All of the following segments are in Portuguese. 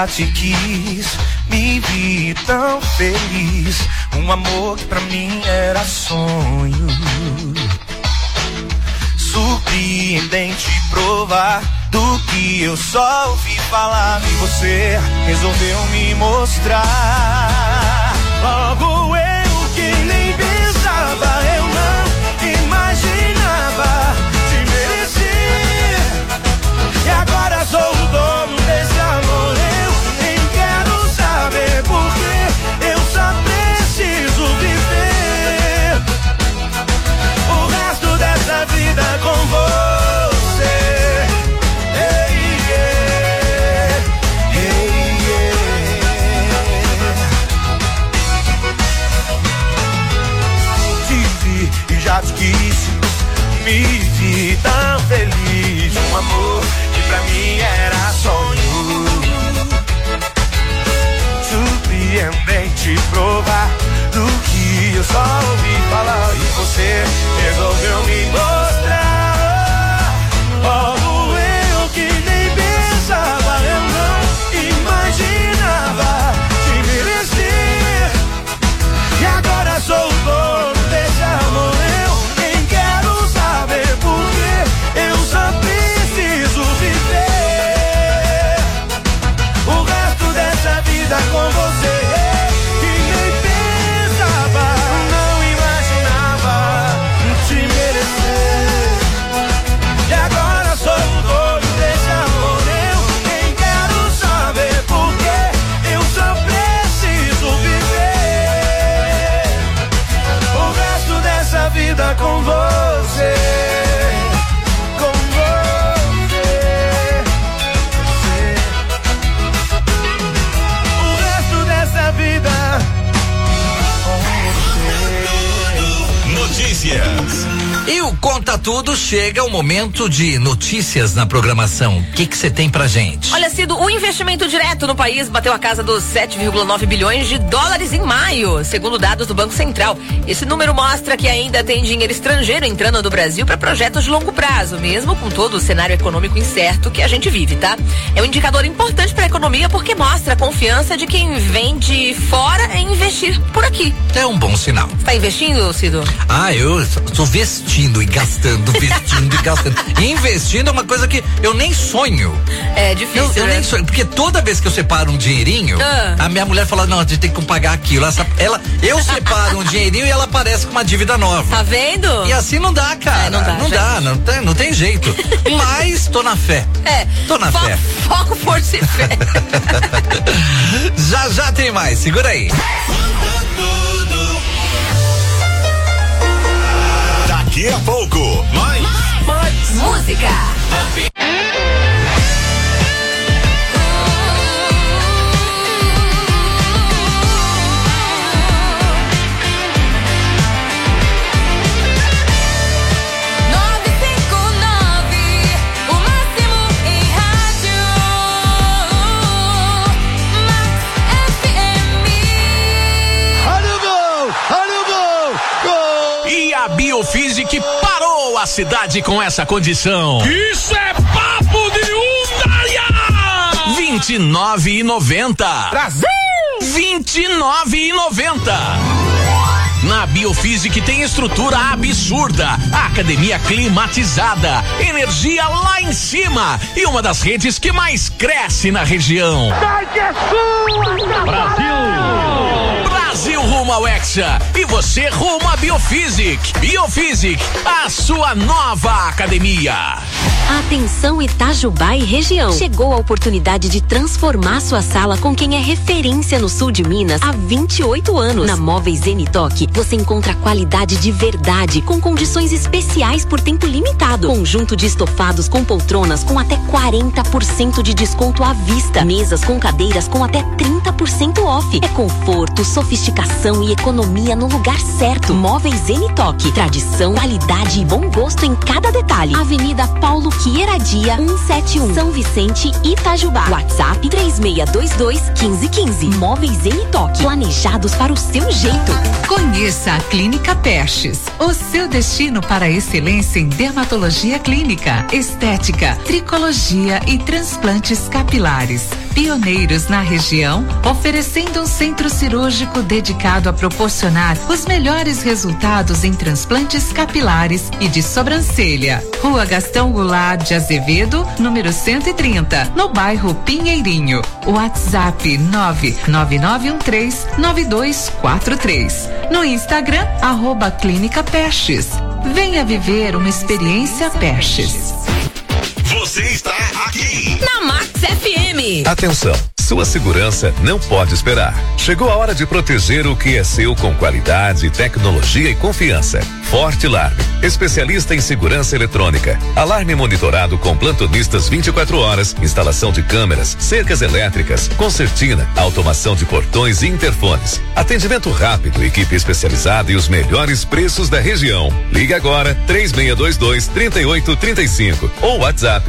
Te quis, me vi tão feliz. Um amor que pra mim era sonho. Surpreendente provar do que eu só ouvi falar. E você resolveu me mostrar. Logo eu que nem pensava, eu não imaginava te merecer. E agora sou o dono desse amor. Eu nem quero saber porque eu só preciso viver o resto dessa vida com você. Hey, yeah. Hey, yeah. Te vi e já te quis, me vi tão feliz. Um amor que pra mim era sonho. Surpreendente provar do que eu só ouvi falar. E você resolveu me mostrar. Logo eu que nem pensava, eu não imaginava te merecer. E agora sou o dono desse amor. Eu nem quero saber porque eu só preciso viver o resto dessa vida com você. Que nem pensava, não imaginava te merecer. E agora sou o dono desse amor. Eu nem quero saber porque eu só preciso viver o resto dessa vida com você. Com você. O resto dessa vida com você. Notícias. E o Conta Tudo chega o momento de notícias na programação. O que você tem pra gente? Olha, Cido, o investimento direto no país bateu a casa dos 7,9 bilhões de dólares em maio, segundo dados do Banco Central. Esse número mostra que ainda tem dinheiro estrangeiro entrando no Brasil para projetos de longo prazo, mesmo com todo o cenário econômico incerto que a gente vive, tá? É um indicador importante para a economia porque mostra a confiança de quem vem de fora em investir por aqui. É um bom sinal. Você tá investindo, Cido? Eu tô vestindo e gastando, vestindo e gastando. Investindo é uma coisa que eu nem sonho. É difícil, eu nem sonho, porque toda vez que eu separo um dinheirinho, a minha mulher fala, não, a gente tem que pagar aquilo. Eu separo um dinheirinho e ela aparece com uma dívida nova. Tá vendo? E assim não dá, cara. Não tem jeito. Mas tô na fé. Tô na fé. Foco, força e fé. Já tem mais, segura aí. Daqui a pouco, mais música. A Biofísic parou a cidade com essa condição. Isso é papo de Undaia! 29,90. Brasil! 29,90. Na Biofísic tem estrutura absurda, academia climatizada, energia lá em cima e uma das redes que mais cresce na região. Brasil rumo ao Hexa e você rumo à Biofísic. Biofísic, a sua nova academia. Atenção Itajubá e região. Chegou a oportunidade de transformar sua sala com quem é referência no sul de Minas há 28 anos. Na Móveis Zenitoque, você encontra qualidade de verdade, com condições especiais por tempo limitado. Conjunto de estofados com poltronas com até 40% de desconto à vista. Mesas com cadeiras com até 30% off. É conforto, sofisticação e economia no lugar certo. Móveis Zenitoque. Tradição, qualidade e bom gosto em cada detalhe. Avenida Paulo Quieradia, 171, São Vicente, Itajubá. WhatsApp 3622-1515. Móveis Zenitoque. Planejados para o seu jeito. Conheça a Clínica Perches, o seu destino para a excelência em dermatologia clínica, estética, tricologia e transplantes capilares. pioneiros na região, oferecendo um centro cirúrgico dedicado a proporcionar os melhores resultados em transplantes capilares e de sobrancelha. Rua Gastão Goulart de Azevedo, número 130, no bairro Pinheirinho. WhatsApp 999139243. No Instagram, @Clínica Pestes. Venha viver uma experiência Pestes. Você está aqui Na Max FM. Atenção, sua segurança não pode esperar. Chegou a hora de proteger o que é seu com qualidade, tecnologia e confiança. Forte Alarme, especialista em segurança eletrônica. Alarme monitorado com plantonistas 24 horas, instalação de câmeras, cercas elétricas, concertina, automação de portões e interfones. Atendimento rápido, equipe especializada e os melhores preços da região. Ligue agora 3622-3835 ou WhatsApp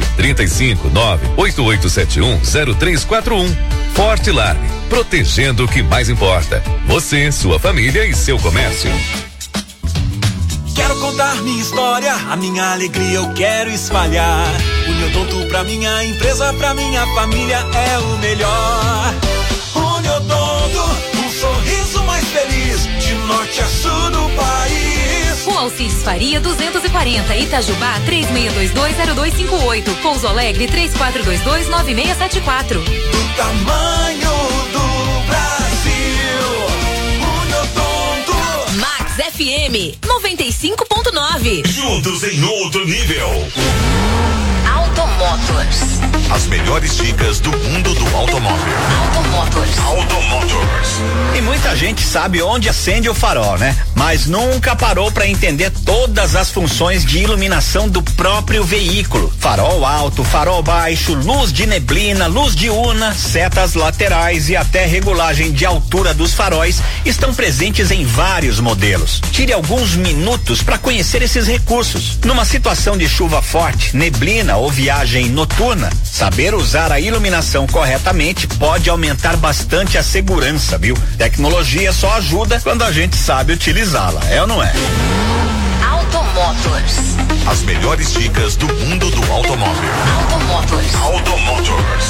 359-8871-0341. Forte Alarme, protegendo o que mais importa. Você, sua família e seu comércio. Quero contar minha história, a minha alegria eu quero espalhar. Uniodonto pra minha empresa, pra minha família é o melhor. Uniodonto, um sorriso mais feliz, de norte a sul do país. O Alcides Faria 240, Itajubá 36220258, Pouso Alegre 34229674. Do tamanho do Brasil, Uniodonto. Max FM 95.9. juntos em outro nível. Automotors. As melhores dicas do mundo do automóvel. Automotors. Automotors. E muita gente sabe onde acende o farol, né? Mas nunca parou para entender todas as funções de iluminação do próprio veículo. Farol alto, farol baixo, luz de neblina, luz diurna, setas laterais e até regulagem de altura dos faróis estão presentes em vários modelos. Tire alguns minutos para conhecer esses recursos. Numa situação de chuva forte, neblina ou viagem noturna, saber usar a iluminação corretamente pode aumentar bastante a segurança, viu? Tecnologia só ajuda quando a gente sabe utilizá-la, é ou não é? Automotors. As melhores dicas do mundo do automóvel. Automotors. Automotors.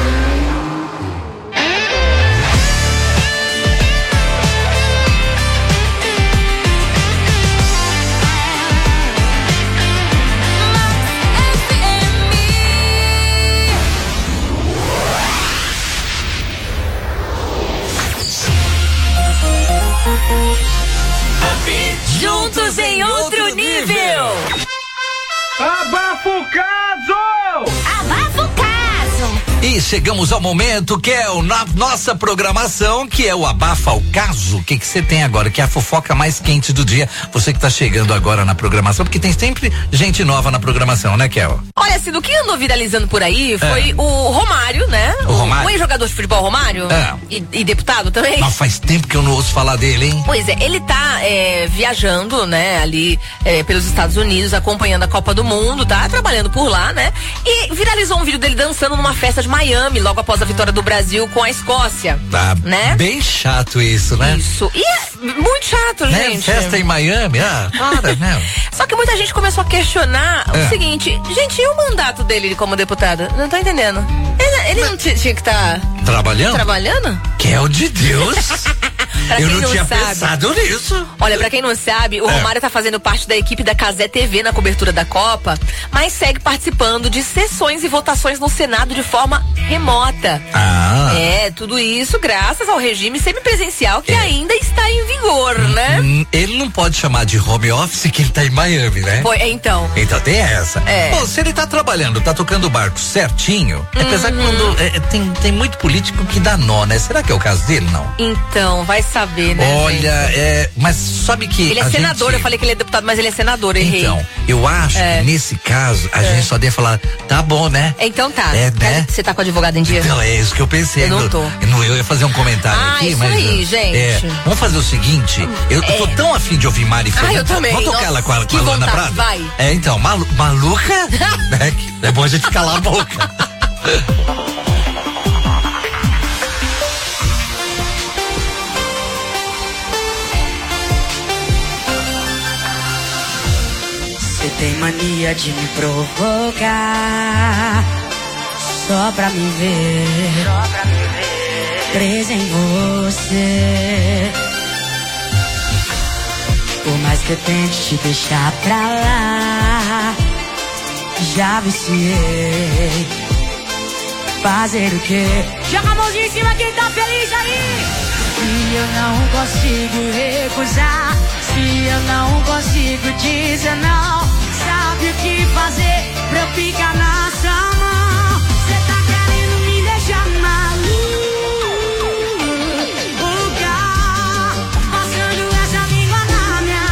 Juntos em outro nível. Abafa o caso! Abafa o caso. E chegamos ao momento que é nossa programação, que é o Abafa o Caso. O que você tem agora? Que é a fofoca mais quente do dia. Você que tá chegando agora na programação, porque tem sempre gente nova na programação, né, Kel? Olha, assim, do que andou viralizando por aí foi o Romário, né? O Romário? O ex-jogador de futebol Romário. E deputado também. Mas faz tempo que eu não ouço falar dele, hein? Pois é, ele tá viajando, né, ali pelos Estados Unidos, acompanhando a Copa do Mundo, tá trabalhando por lá, né? E viralizou um vídeo dele dançando numa festa de Miami, logo após a vitória do Brasil com a Escócia. Tá, né? Bem chato isso, né? Isso. E é muito chato, gente. Festa em Miami, para, né? Só que muita gente começou a questionar o seguinte, gente, e o mandato dele como deputado? Não tô entendendo. Ele não tinha que estar trabalhando? Kel de Deus. Eu não tinha pensado nisso. Olha, pra quem não sabe, o Romário tá fazendo parte da equipe da Cazé TV na cobertura da Copa, mas segue participando de sessões e votações no Senado de forma remota. Tudo isso graças ao regime semipresencial que ainda está em vigor, né? Ele não pode chamar de home office que ele tá em Miami, né? Então. Então tem essa. Pô, se ele tá trabalhando, tá tocando o barco certinho, apesar que quando tem muito político que dá nó, né? Será que é o caso dele, não? Então, vai saber, né? Olha, mas sabe que ele é senador, eu falei que ele é deputado, mas ele é senador, errei. Então, eu acho que nesse caso, a gente só deve falar, tá bom, né? Então tá. Né? Você tá com o advogado em dia? Então, é isso que eu pensei. Eu não tô. Eu ia fazer um comentário aqui, isso mas... aí, gente. Vamos fazer o seguinte, eu tô tão afim de ouvir Mari Fernanda. Eu também. Vamos tocar ela com a Luana Prado? Vai. Então, maluca, né? É bom a gente calar a boca. Você tem mania de me provocar. só pra me ver, presa em você. Por mais que eu tente te deixar pra lá, já viciei. Fazer o quê? Joga a mãozinha em cima quem tá feliz aí. Se eu não consigo recusar, se eu não consigo dizer não, sabe o que fazer pra eu ficar na sua mão? Cê tá querendo me deixar maluca, passando essa língua na minha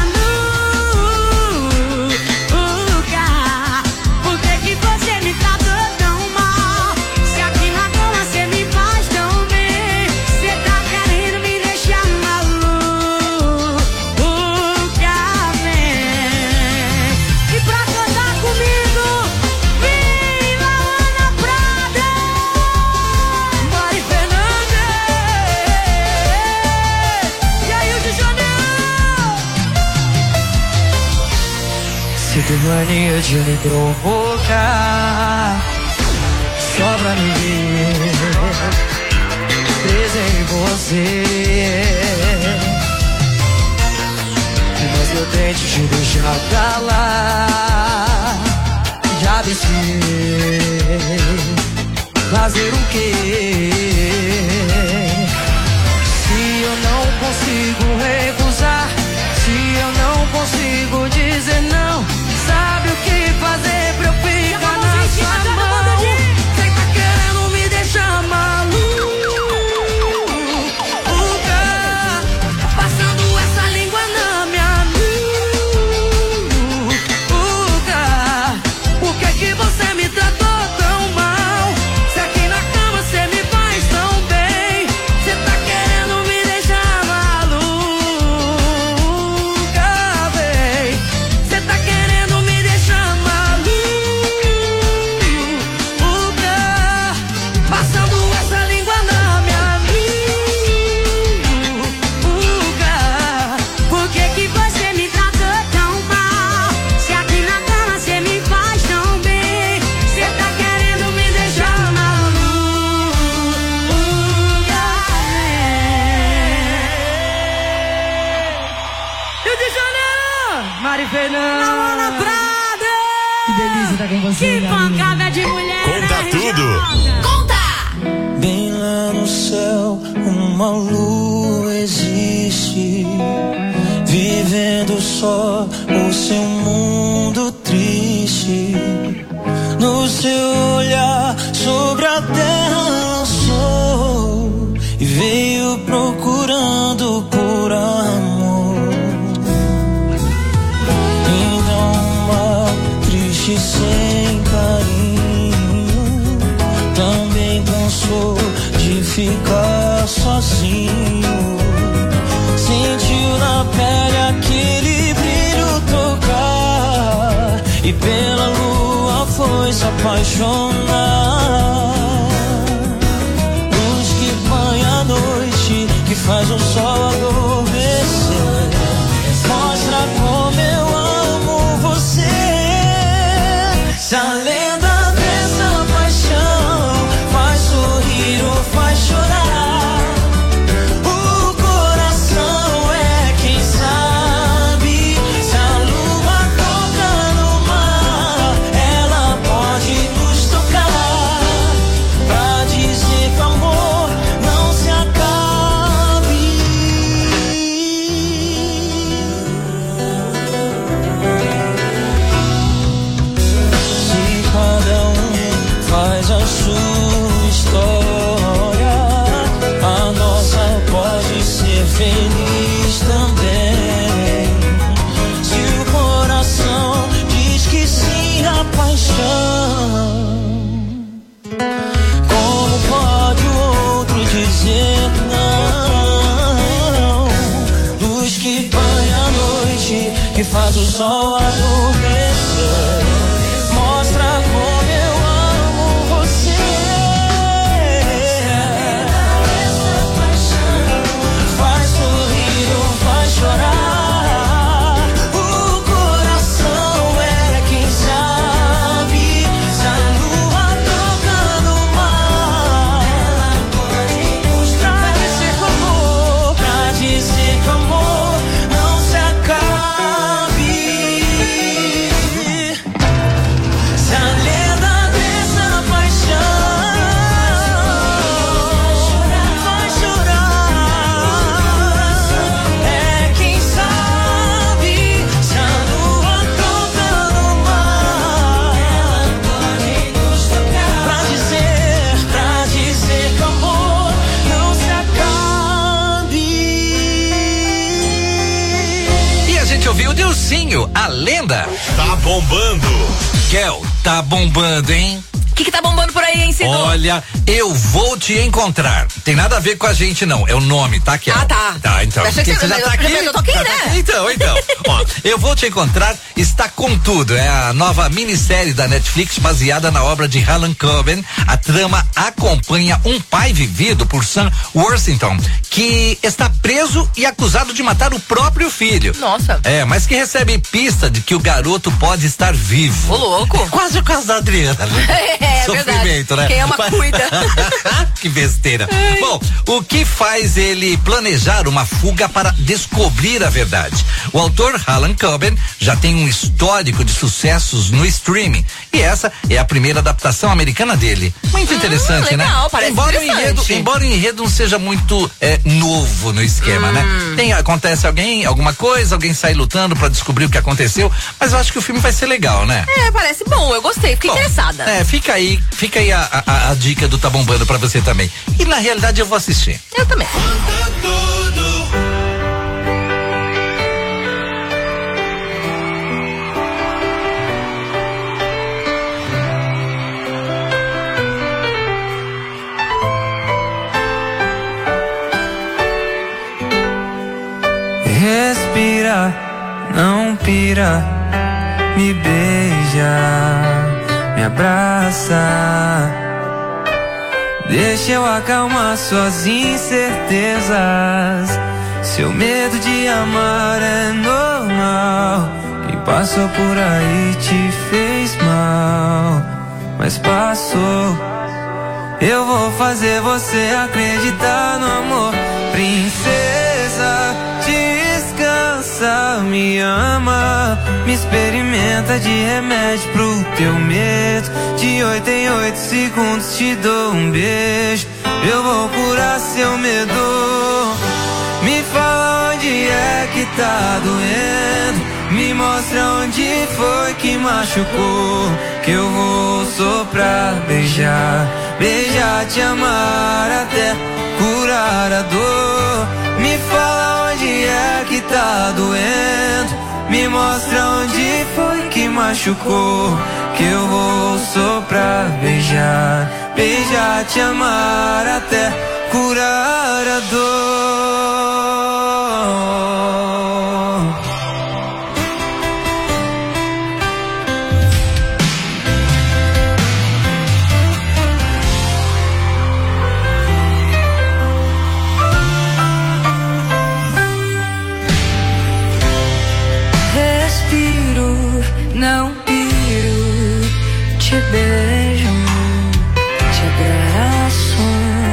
nuca. Por que que você me tratou tão mal? Se aqui na cama cê me faz tão bem. Cê tá querendo me deixar maluca, vem. E pra cantar comigo, vem lá Ana Prada, Mari Fernandes e aí o de Janeiro. Cê tem mania de me provocar, só pra me ver presa em você. Mas eu tente te deixar pra lá, já viciei. Fazer o quê? Se eu não consigo recusar, se eu não consigo dizer não, sabe o que fazer pra eu ficar na sua mão? Cê tá querendo me deixar maluca, passando essa língua na minha nuca. Por que que você me tratou tão mal? Se aqui na cama cê me faz tão bem. Cê tá querendo me deixar maluca, véi. Cê tá querendo me deixar maluca, passando essa língua na minha nuca. Por que que você me tratou tão mal? Se aqui na cama cê me faz tão bem. Cê tá querendo me deixar maluca, Rio de Janeiro, Mari Fernandes, Ana Prada. Que delícia tá com você. Que pancada de mulher. Conta tudo. Conta! Bem lá no céu, uma lua existe, vivendo só o seu mundo triste. No seu olhar sobre a terra lançou e veio procurando por amor. Então uma triste sem carinho, também cansou de ficar sozinho. Sentiu na pele aquele brilho tocar e pela lua foi se apaixonar. Luz que banha a noite, que faz o sol adormecer, mostra como eu amo você. Se a lenda dessa paixão faz sorrir ou faz chorar, o coração é quem sabe. Se a lua toca no mar, ela pode nos tocar, pra dizer que o amor não se acabe. Ursinho, a lenda. Tá bombando. Kel, tá bombando, hein? O que tá bombando por aí, hein, Cid? Olha, Eu Vou Te Encontrar. Tem nada a ver com a gente, não. É o nome, tá, Kel? Ah, tá. Tá, então. Você já tá aqui? Eu tô aqui, né? Então. Ó, Eu Vou Te Encontrar está com tudo. É a nova minissérie da Netflix baseada na obra de Harlan Coben. A trama acompanha um pai vivido por Sam Worthington, que está preso e acusado de matar o próprio filho. Nossa. Mas que recebe pista de que o garoto pode estar vivo. Ô, louco. Quase o caso da Adriana, né? Sofrimento, verdade. né? Quem ama cuida. Que besteira. Bom, o que faz ele planejar uma fuga para descobrir a verdade? O autor Harlan Coben já tem um histórico de sucessos no streaming e essa é a primeira adaptação americana dele. Muito interessante, legal, né? Parece Embora o enredo não seja muito novo no esquema, né? Acontece alguma coisa, alguém sai lutando para descobrir o que aconteceu, mas eu acho que o filme vai ser legal, né? Parece bom, eu gostei, fiquei interessada. Fica aí a dica do Tá Bombando pra você também. E na realidade eu vou assistir. Eu também. Respira, não pira, me beija, me abraça. Deixa eu acalmar suas incertezas. Seu medo de amar é normal. Quem passou por aí te fez mal, mas passou. Eu vou fazer você acreditar no amor. Princesa, descansa, me ama, me experimenta de remédio pro teu medo. De 8 em 8 segundos te dou um beijo. Eu vou curar seu medo. Me fala onde é que tá doendo, me mostra onde foi que machucou, que eu vou soprar, beijar, beijar, te amar até curar a dor. Me fala onde é que tá doendo, me mostra onde foi que machucou, que eu vou soprar, beijar, beijar, te amar até curar a dor. Não piro, te beijo, te abraço.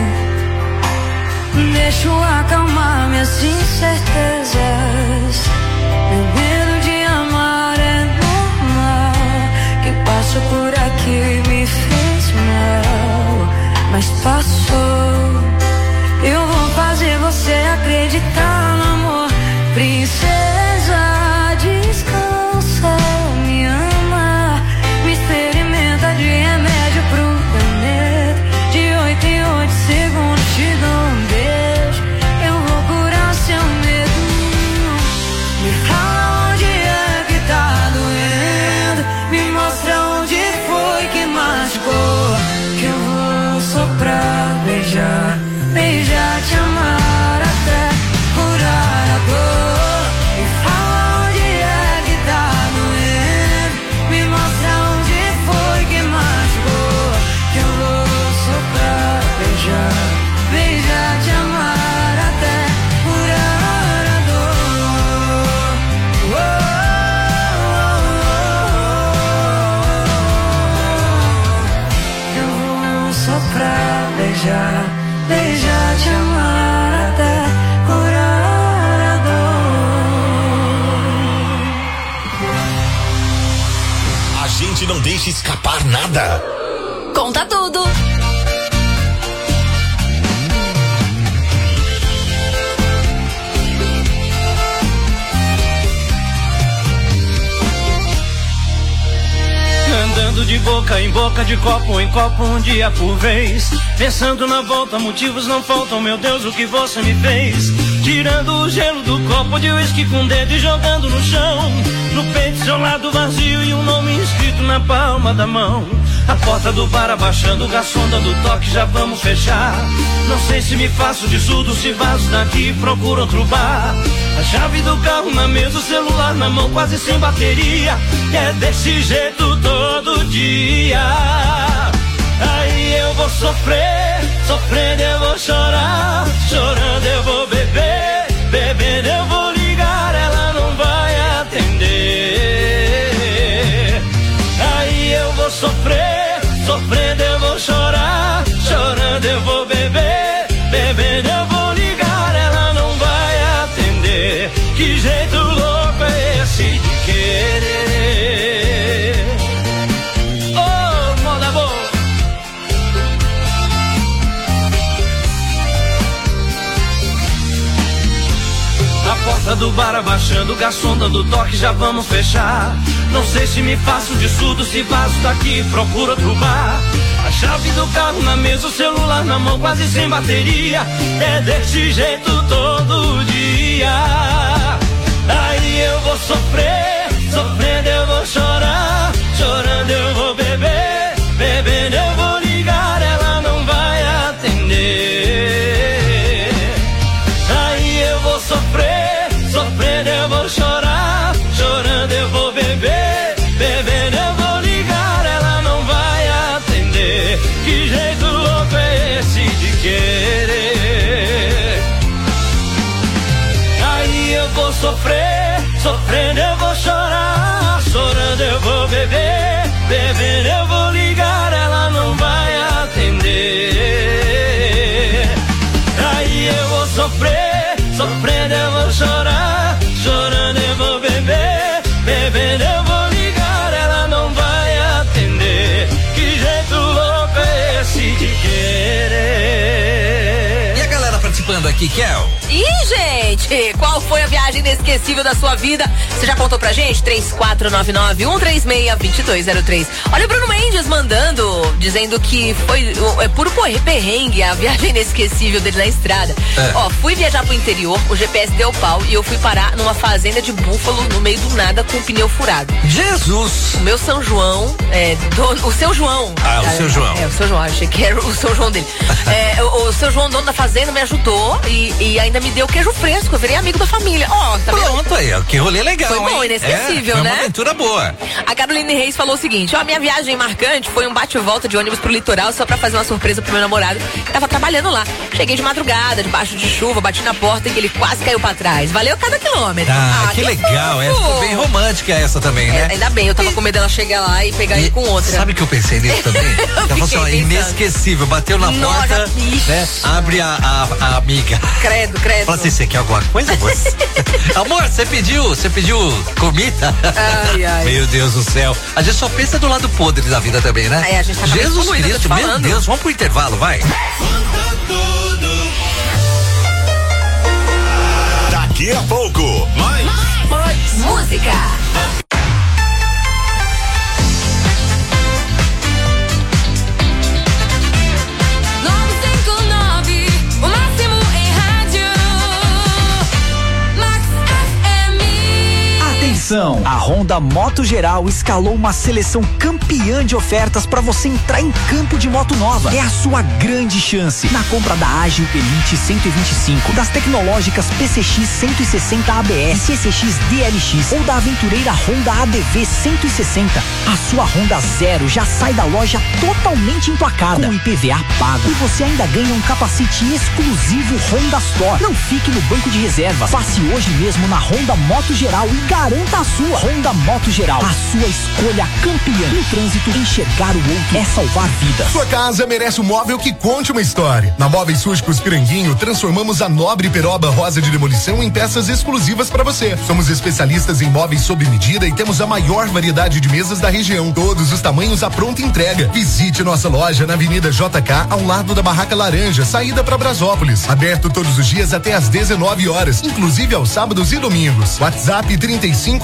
Deixo acalmar minhas incertezas. Meu medo de amar é normal. Quem passou por aqui me fez mal, mas passou. Eu vou fazer você acreditar no amor. Princesa, descansa, me ama, me experimenta de remédio pro teu medo. De 8 em 8 segundos te dou um beijo. Eu vou curar seu medo. Me fala onde é que tá doendo, me mostra onde foi que machucou, que eu vou soprar, beijar, beijar, te amar até curar a dor. Beijar, te amar até curar a dor. Eu vou soprar, beijar, beijar, te amar até curar a dor. A gente não deixa escapar nada. Conta tudo. Andando de boca em boca, de copo em copo, um dia por vez. Pensando na volta, motivos não faltam, meu Deus, o que você me fez. tirando o gelo do copo de uísque com o dedo e jogando no chão. No peito seu lado vazio e um nome escrito na palma da mão. A porta do bar abaixando, o garçom dando toque, já vamos fechar. Não sei se me faço de surdo, se vazo daqui, procuro outro bar. A chave do carro na mesa, o celular na mão, quase sem bateria. E é desse jeito todo dia. Aí eu vou sofrer, sofrendo eu vou chorar, chorando eu vou beber, bebendo eu vou ligar, ela não vai atender. Aí eu vou sofrer, sofrendo eu vou chorar, chorando eu vou beber, bebendo eu vou ligar, ela não vai atender. Que jeito louco é esse de querer? Oh, moda boa. A porta do bar abaixando, o garçom dando toque, já vamos fechar. Não sei se me faço de surdo, se vazo daqui, procuro outro bar. A chave do carro na mesa, o celular na mão, quase sem bateria. É desse jeito todo dia. Aí eu vou sofrer, sofrendo eu vou chorar, chorando eu vou beber, bebendo eu vou ligar, ela não vai atender. Aí eu vou sofrer, sofrendo eu vou chorar, chorando eu vou beber, bebendo eu vou ligar, ela não vai atender. Que jeito louco é esse de querer? Aí eu vou sofrer, sofrendo eu vou chorar, chorando eu vou beber, bebendo eu vou ligar, ela não vai atender. Aí eu vou sofrer, sofrendo eu vou chorar, chorando eu vou beber, bebendo eu vou ligar, ela não vai atender. Que jeito louco é esse de querer? E a galera participando aqui, Kel? Ih, gente, qual foi a viagem inesquecível da sua vida? Você já contou pra gente? 3499-136-2203. Olha o Bruno Mendes mandando, dizendo que foi puro perrengue a viagem inesquecível dele na estrada. Ó, fui viajar pro interior, o GPS deu pau e eu fui parar numa fazenda de búfalo no meio do nada com o pneu furado. Jesus! O meu São João, o seu João. Ah, o seu João. O seu João, achei que era o São João dele. O seu João, dono da fazenda, me ajudou e ainda me deu queijo fresco, eu virei amigo da família. Ó, tá vendo? Pronto aí, que rolê legal. Foi bom, inesquecível, foi né? Uma aventura boa. A Caroline Reis falou o seguinte: ó, minha viagem marcante foi um bate-volta de ônibus pro litoral só pra fazer uma surpresa pro meu namorado que tava trabalhando lá. Cheguei de madrugada, debaixo de chuva, bati na porta e ele quase caiu pra trás. Valeu cada quilômetro. Que legal, ficou bem romântica essa também, né? Ainda bem, eu tava com medo dela chegar lá e pegar ele com outra. Sabe que eu pensei nisso também? Ela falou assim, inesquecível, bateu na porta, né? Abre a amiga. Credo. Fala assim, você quer alguma coisa, moça? Amor, você pediu comida? Ai. Meu Deus do céu. A gente só pensa do lado podre da vida também, né? A gente tá Jesus Cristo, meu Deus, vamos pro intervalo, vai. Daqui a pouco, mais música. A Honda Moto Geral escalou uma seleção campeã de ofertas para você entrar em campo de moto nova. É a sua grande chance. Na compra da Ágil Elite 125, das tecnológicas PCX 160 ABS, CCX DLX ou da aventureira Honda ADV 160, a sua Honda Zero já sai da loja totalmente emplacada, com IPVA pago. E você ainda ganha um capacete exclusivo Honda Store. Não fique no banco de reservas. Passe hoje mesmo na Honda Moto Geral e garanta a sua. Honda Moto Geral, a sua escolha campeã. No trânsito, enxergar o outro é salvar vidas. Sua casa merece um móvel que conte uma história. Na Móveis Súrgicos Piranguinho, transformamos a nobre peroba rosa de demolição em peças exclusivas para você. Somos especialistas em móveis sob medida e temos a maior variedade de mesas da região. Todos os tamanhos à pronta entrega. Visite nossa loja na Avenida JK, ao lado da Barraca Laranja, saída para Brasópolis. Aberto todos os dias até às 19 horas, inclusive aos sábados e domingos. WhatsApp 35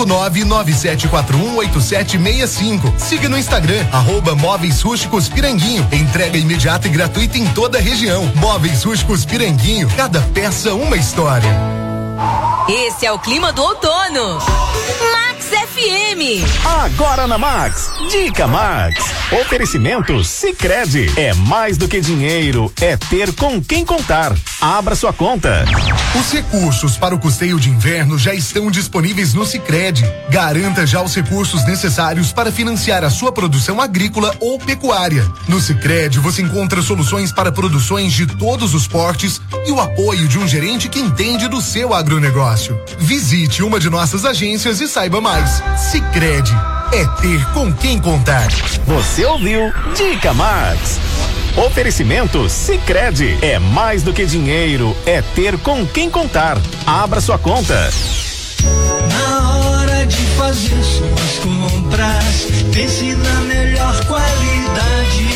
997418765. Siga no Instagram, @Móveis Rústicos Piranguinho. Entrega imediata e gratuita em toda a região. Móveis Rústicos Piranguinho, cada peça uma história. Esse é o clima do outono. Max FM. Agora na Max, Dica Max. Oferecimento Sicredi. É mais do que dinheiro, é ter com quem contar. Abra sua conta. Os recursos para o custeio de inverno já estão disponíveis no Sicredi. Garanta já os recursos necessários para financiar a sua produção agrícola ou pecuária. No Sicredi você encontra soluções para produções de todos os portes e o apoio de um gerente que entende do seu agronegócio. Visite uma de nossas agências e saiba mais. Sicredi, é ter com quem contar. Você ouviu Dica Max. Oferecimento Sicredi. É mais do que dinheiro, é ter com quem contar. Abra sua conta. Na hora de fazer suas compras, pense na melhor qualidade.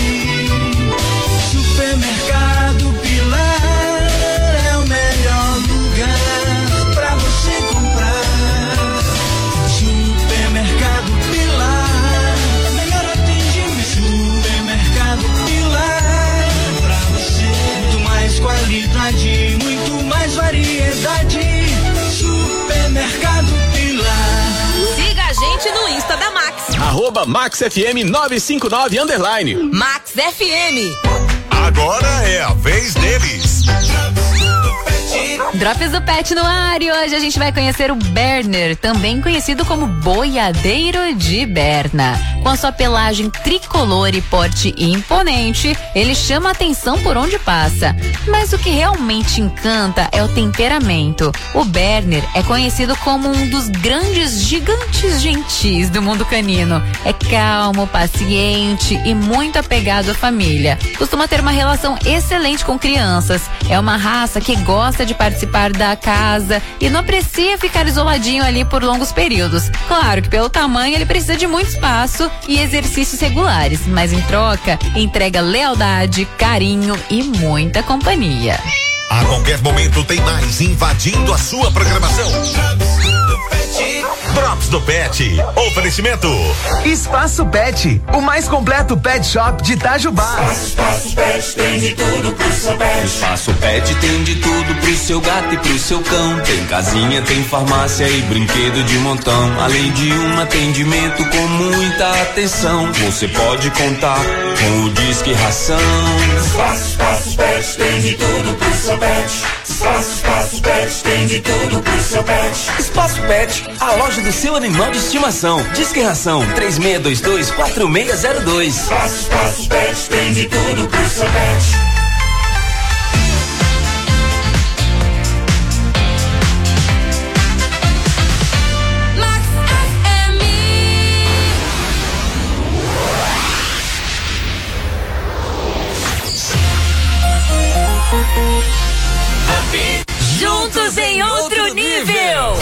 Supermercado Pilar é o melhor lugar pra você comprar. Supermercado Pilar, melhor atendimento. Supermercado Pilar, pra você muito mais qualidade, muito mais variedade. Supermercado Pilar. Siga a gente no Insta da Max. @MaxFM959_. Max FM. Agora é a vez deles. Drops do Pet no ar e hoje a gente vai conhecer o Berner, também conhecido como boiadeiro de Berna. Com a sua pelagem tricolor e porte imponente, ele chama atenção por onde passa. Mas o que realmente encanta é o temperamento. O Berner é conhecido como um dos grandes gigantes gentis do mundo canino. É calmo, paciente e muito apegado à família. Costuma ter uma relação excelente com crianças. É uma raça que gosta de participar da casa e não aprecia ficar isoladinho ali por longos períodos. Claro que pelo tamanho ele precisa de muito espaço e exercícios regulares, mas em troca entrega lealdade, carinho e muita companhia. A qualquer momento tem mais invadindo a sua programação. Drops do Pet. Oferecimento Espaço Pet, o mais completo pet shop de Itajubá. Espaço Pet tem de tudo pro seu pet. Espaço Pet tem de tudo pro seu gato e pro seu cão. Tem casinha, tem farmácia e brinquedo de montão. Além de um atendimento com muita atenção. Você pode contar com o Disque Ração. Espaço Pet tem de tudo pro seu pet. Espaço Pet tem de tudo pro seu pet. Espaço Pet, a loja do seu animal de estimação. Disque Ração 3622-4602. Espaço Pet tem de tudo pro seu pet. Juntos em outro nível.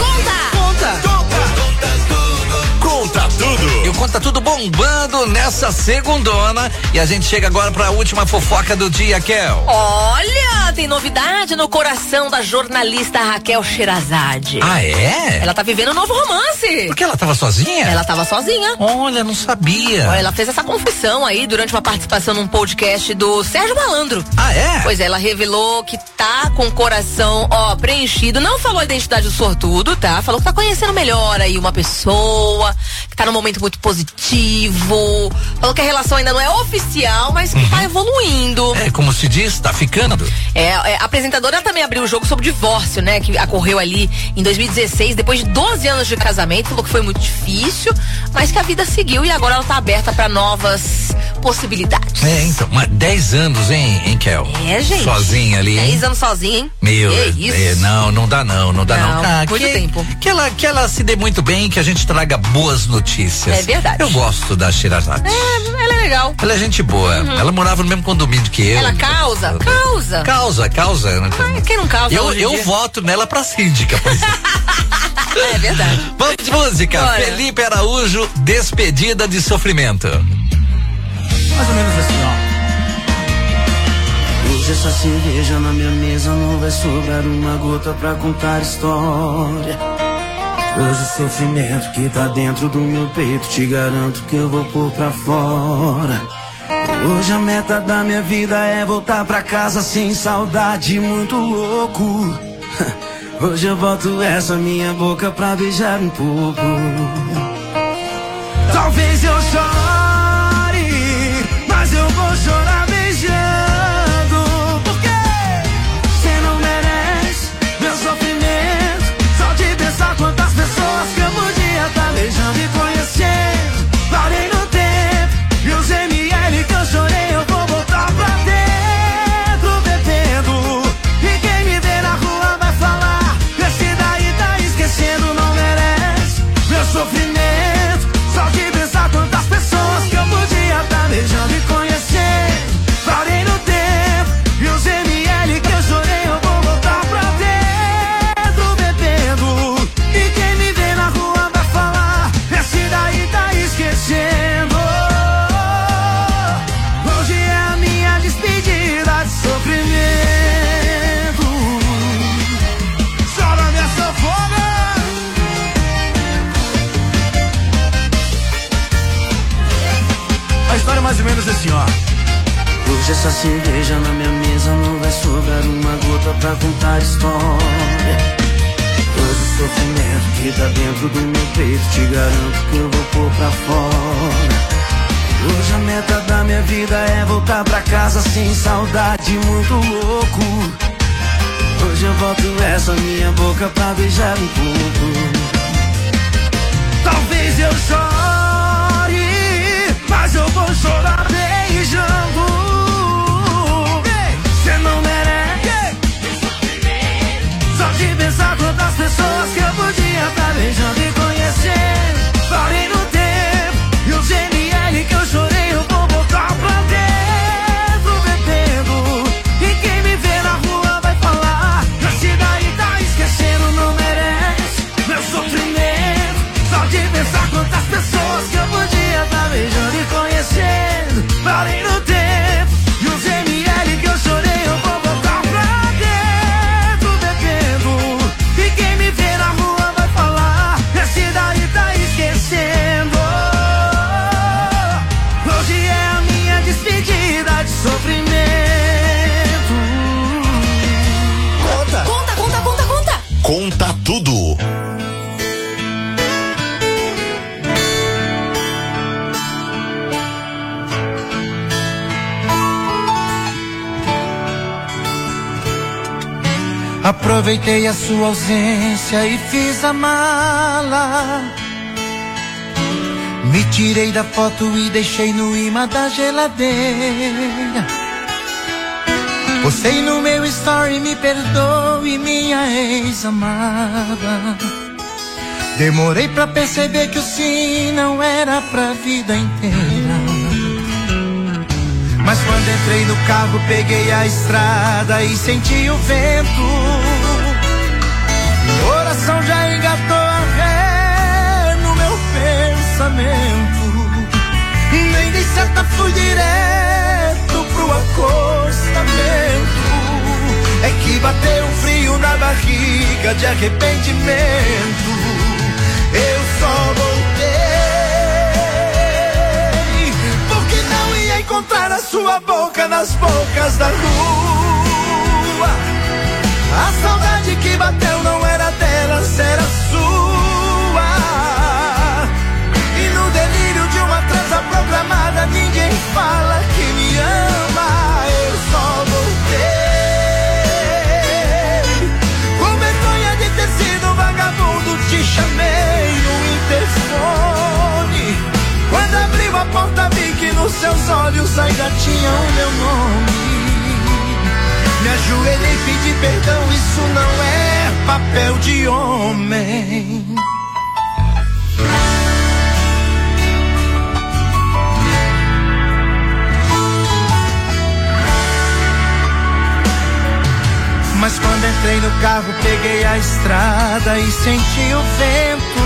Conta tudo. E o Conta Tudo bombando nessa segundona. E a gente chega agora pra última fofoca do dia, Kel. Olha, tem novidade no coração da jornalista Raquel Sherazade. Ah, é? Ela tá vivendo um novo romance. Porque ela tava sozinha? Ela tava sozinha. Olha, não sabia. Olha, ela fez essa confissão aí durante uma participação num podcast do Sérgio Malandro. Ah, é? Pois é, ela revelou que tá com o coração, preenchido. Não falou a identidade do sortudo, tá? Falou que tá conhecendo melhor aí uma pessoa, que tá num momento muito positivo. Falou que a relação ainda não é oficial, mas que tá evoluindo. É, como se diz, tá ficando. A apresentadora também abriu o jogo sobre o divórcio, né? Que ocorreu ali em 2016, depois de 12 anos de casamento. Falou que foi muito difícil, mas que a vida seguiu e agora ela tá aberta pra novas possibilidades. É, então, 10 anos, hein, Kel? É, gente. Sozinha ali, hein? 10 anos sozinha, hein? Meu, isso? não dá não. Muito tempo. Que ela se dê muito bem e que a gente traga boas notícias. É verdade. Eu gosto da Sherazade. Ela é legal. Ela é gente boa. Ela morava no mesmo condomínio que eu. Ela causa. Causa. Quem não causa? Eu voto nela pra síndica, por exemplo. É verdade. Vamos de música. Bora. Felipe Araújo, Despedida de Sofrimento. Mais ou menos assim, ó. Hoje essa cerveja na minha mesa não vai sobrar uma gota pra contar história. Hoje o sofrimento que tá dentro do meu peito, te garanto que eu vou pôr pra fora. Hoje a meta da minha vida é voltar pra casa sem saudade, muito louco. Hoje eu boto essa minha boca pra beijar um pouco. Talvez eu chore, mas eu vou chorar beijando. Porque você não merece meu sofrimento. Só de pensar quantas pessoas que eu podia estar beijando e conhecendo. Parei no tempo e os ml que eu chorei eu vou botar pra dentro bebendo. E quem me vê na rua vai falar, esse daí tá esquecendo, não merece meu sofrimento. Só de pensar quantas pessoas que eu podia estar beijando e conhecendo. Parei no tempo e os ml que eu chorei eu vou botar pra dentro bebendo. E quem me vê na rua vai falar, esse daí tá esquecendo. Hoje é a minha despedida de sofrimento. Chora minha sanfona. A história é mais ou menos assim, ó. Hoje essa cerveja na minha mesa não vai sobrar uma gota pra contar história. Todo o sofrimento que tá dentro do meu peito, te garanto que eu vou pôr pra fora. Hoje a meta da minha vida é voltar pra casa sem saudade, muito louco. Hoje eu boto essa minha boca pra beijar um pouco. Talvez eu chore, mas eu vou chorar beijando. Você não merece. Só de pensar quantas pessoas que eu podia estar beijando e conhecendo. Parei no tempo e os ml que eu chorei eu vou botar pra dentro bebendo. E quem me vê na rua vai falar, esse daí tá esquecendo, não merece meu sofrimento. Só de pensar quantas pessoas que eu podia estar beijando e conhecendo. Parei no tempo e os ml que eu chorei eu vou botar pra dentro bebendo. E quem me vê na rua vai falar, esse daí tá esquecendo. Hoje é a minha despedida de sofrimento. Conta! Conta, conta, conta, conta! Conta tudo! Aproveitei a sua ausência e fiz a mala. Me tirei da foto e deixei no imã da geladeira. Postei no meu story, me perdoe, minha ex-amada. Demorei pra perceber que o sim não era pra vida inteira. Mas quando entrei no carro, peguei a estrada e senti o vento. O coração já engatou a ré no meu pensamento. Nem dei seta, fui direto pro acostamento. É que bateu um frio na barriga de arrependimento. Eu só voltei encontrar a sua boca nas bocas da rua. A saudade que bateu não era delas, era sua. E no delírio de uma transa programada, ninguém fala que me ama. Eu só voltei com vergonha de ter sido vagabundo. Te chamei no interfone. Quando abriu a porta vi que nos seus olhos ainda tinha o meu nome. Me ajoelhei e pedi perdão, isso não é papel de homem. Mas quando entrei no carro, peguei a estrada e senti o vento.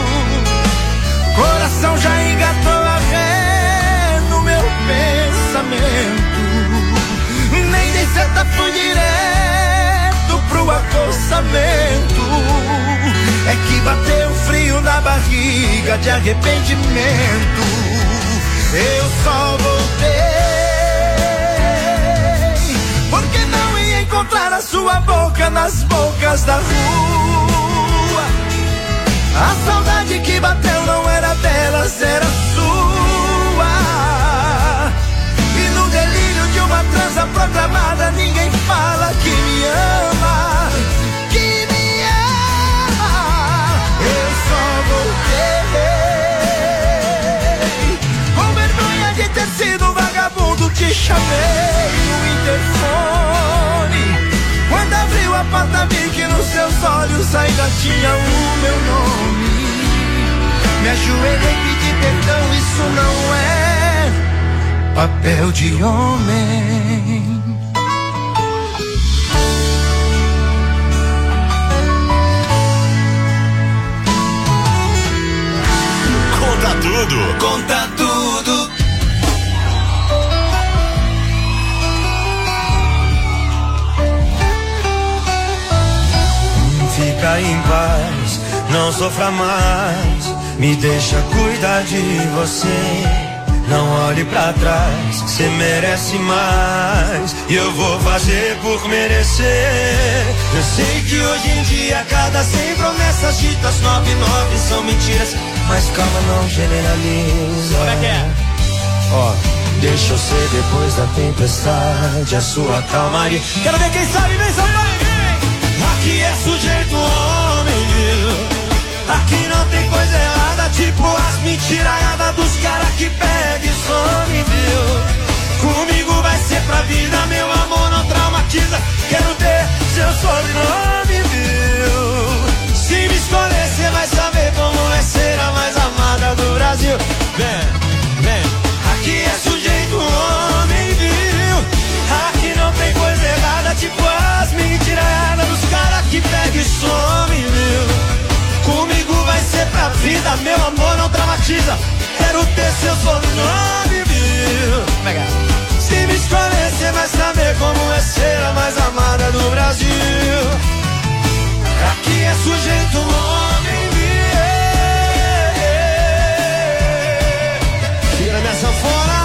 Coração já engatou a ré no meu pensamento. Nem dei seta, fui direto pro acostamento. É que bateu briga de arrependimento. Eu só voltei porque não ia encontrar a sua boca nas bocas da rua. A saudade que bateu não era delas, era sua. E no delírio de uma transa programada, ninguém fala que me ama, que me ama. Eu só voltei com vergonha de ter sido um vagabundo. Te chamei no interfone quando abri o apartamento, que nos seus olhos ainda tinha o meu nome. Me ajoelhei e pedi perdão, isso não é papel de homem. Conta tudo. Conta tudo. Fica em paz, não sofra mais, me deixa cuidar de você. Não olhe pra trás, cê merece mais, e eu vou fazer por merecer. Eu sei que hoje em dia cada 100 promessas ditas 99 são mentiras, mas calma, não generaliza. Como é que é? Ó, deixa eu ser depois da tempestade a sua calmaria. Quero ver quem sabe, vem salvar. Aqui é sujeito homem, viu? Aqui não tem coisa errada, tipo as mentiraiadas dos caras que pega e some, viu? Comigo vai ser pra vida, meu amor não traumatiza. Quero ter seu sobrenome, viu? Se me escolher, cê vai saber como é ser a mais amada do Brasil. Vem, vem. Aqui é sujeito homem, viu? Aqui não tem coisa errada, tipo as mentiraiadas dos caras que pega e some, viu? Comigo vai ser pra vida, meu amor não traumatiza. Quero ter seu sobrenome, viu? Se me escolher, cê vai saber como é ser a mais amada do Brasil. Aqui é sujeito homem, viu? Tira minha sanfona.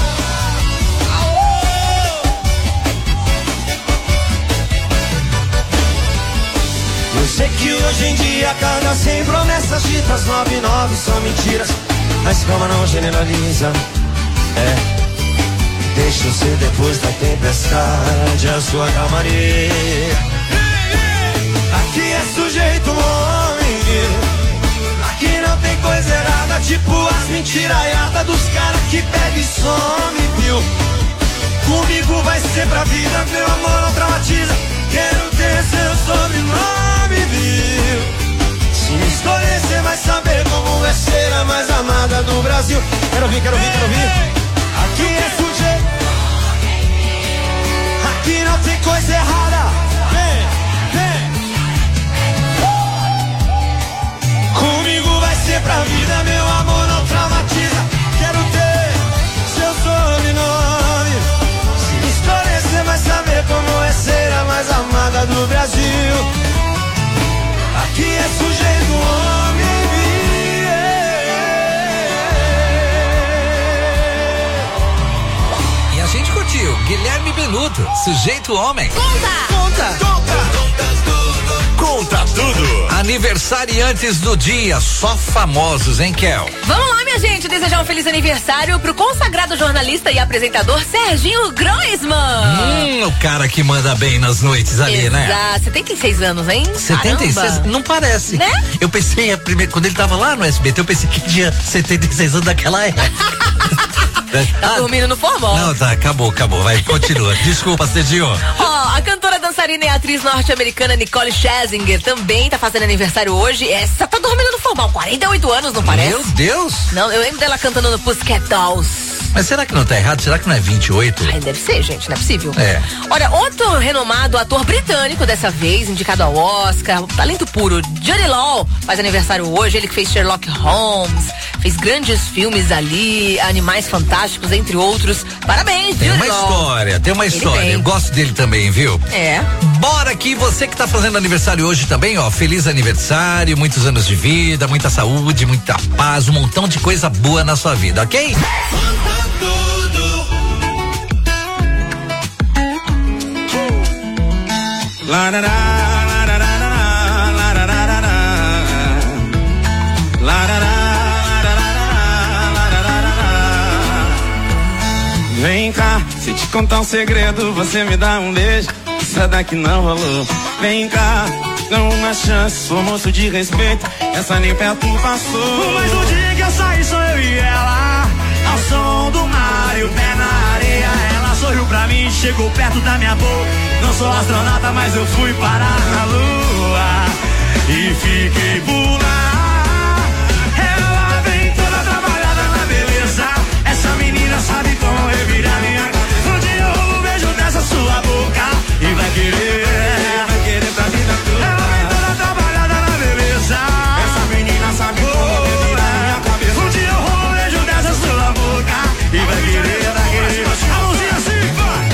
Eu sei que hoje em dia cada 100 promessas ditas 99 são mentiras, mas calma, não generaliza. É, deixa eu ser depois da tempestade a sua calmaria. Aqui é sujeito homem, aqui não tem coisa errada, tipo as mentiraiadas dos caras que pega e some, viu? Comigo vai ser pra vida, meu amor não traumatiza. Quero ter seu sobrenome, viu? Se me escolher, cê vai saber como é ser a mais amada do Brasil. Quero ouvir, quero ouvir, quero ouvir. Aqui é sujeito, aqui não tem coisa errada. Vem, vem. Comigo vai ser pra vida, meu amor não traumatiza. Quero ter seu sobrenome. Se me escolher, cê vai saber como é ser a mais amada do Brasil. Aqui é sujeito homem, e a gente curtiu Guilherme Benuto, sujeito homem. Conta tudo. Aniversariantes do dia, só famosos, hein, Kel? Vamos lá, minha gente, desejar um feliz aniversário pro consagrado jornalista e apresentador Serginho Groisman. O cara que manda bem nas noites ali, né? Exato, 76 anos, hein? 76? Caramba. Não parece. Né? Eu pensei, quando ele tava lá no SBT, eu pensei que tinha 76 anos daquela época. Tá dormindo no formal. Não, tá, acabou, vai, continua. Desculpa, Serginho. Ó, a cantora, dançarina e atriz norte-americana Nicole Scherzinger também tá fazendo aniversário hoje. Essa tá dormindo no formal, 48 anos, não parece? Meu Deus! Não, eu lembro dela cantando no Pussycat Dolls. Mas será que não tá errado? Será que não é 28? Ai, deve ser, gente, não é possível. É. Olha, outro renomado ator britânico, dessa vez, indicado ao Oscar, talento puro, Jude Law, faz aniversário hoje, ele que fez Sherlock Holmes, fez grandes filmes ali, Animais Fantásticos, entre outros. Parabéns, Tem viu, uma irmão? história, tem uma história. Eu gosto dele também, viu? É. Bora aqui, você que tá fazendo aniversário hoje também, ó, feliz aniversário, muitos anos de vida, muita saúde, muita paz, um montão de coisa boa na sua vida, ok? Vem cá, se te contar um segredo, você me dá um beijo. Essa daqui não rolou. Vem cá, dá uma chance, sou moço de respeito. Essa nem perto passou. Mas no dia que eu saí, sou eu e ela. Ao som do mar e o pé na areia. Ela sorriu pra mim, chegou perto da minha boca. Não sou astronauta, mas eu fui parar na lua. E fiquei por lá. Ela vem toda trabalhada na beleza. Essa menina sabe como revirar minha cabeça. Um dia eu roubo um beijo dessa sua boca. E vai querer pra vida toda. Ela vem toda trabalhada na beleza. Essa menina sabe como revirar minha cabeça. Um dia eu roubo um beijo dessa sua boca. E vai querer. A mãozinha assim, vai.